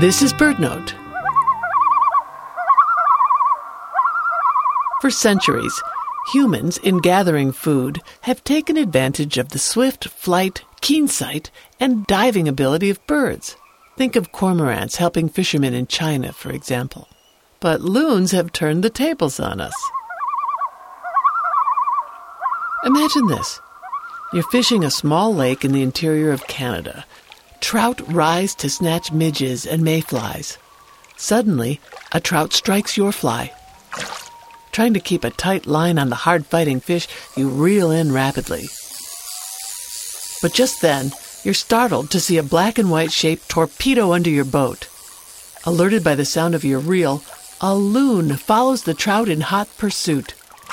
This is BirdNote. For centuries, humans, in gathering food, have taken advantage of the swift flight, keen sight, and diving ability of birds. Think of cormorants helping fishermen in China, for example. But loons have turned the tables on us. Imagine this. You're fishing a small lake in the interior of Canada. Trout rise to snatch midges and mayflies. Suddenly, a trout strikes your fly. Trying to keep a tight line on the hard-fighting fish, you reel in rapidly. But just then, you're startled to see a black and white shape torpedo under your boat. Alerted by the sound of your reel, a loon follows the trout in hot pursuit.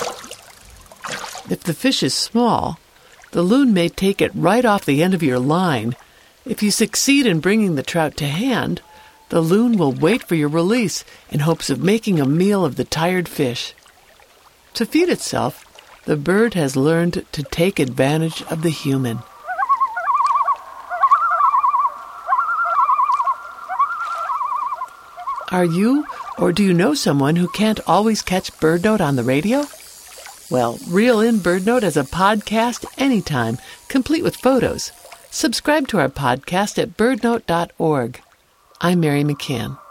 If the fish is small, the loon may take it right off the end of your line. If you succeed in bringing the trout to hand, the loon will wait for your release in hopes of making a meal of the tired fish. To feed itself, the bird has learned to take advantage of the human. Are you, or do you know someone who can't always catch BirdNote on the radio? Well, reel in BirdNote as a podcast anytime, complete with photos. Subscribe to our podcast at birdnote.org. I'm Mary McCann.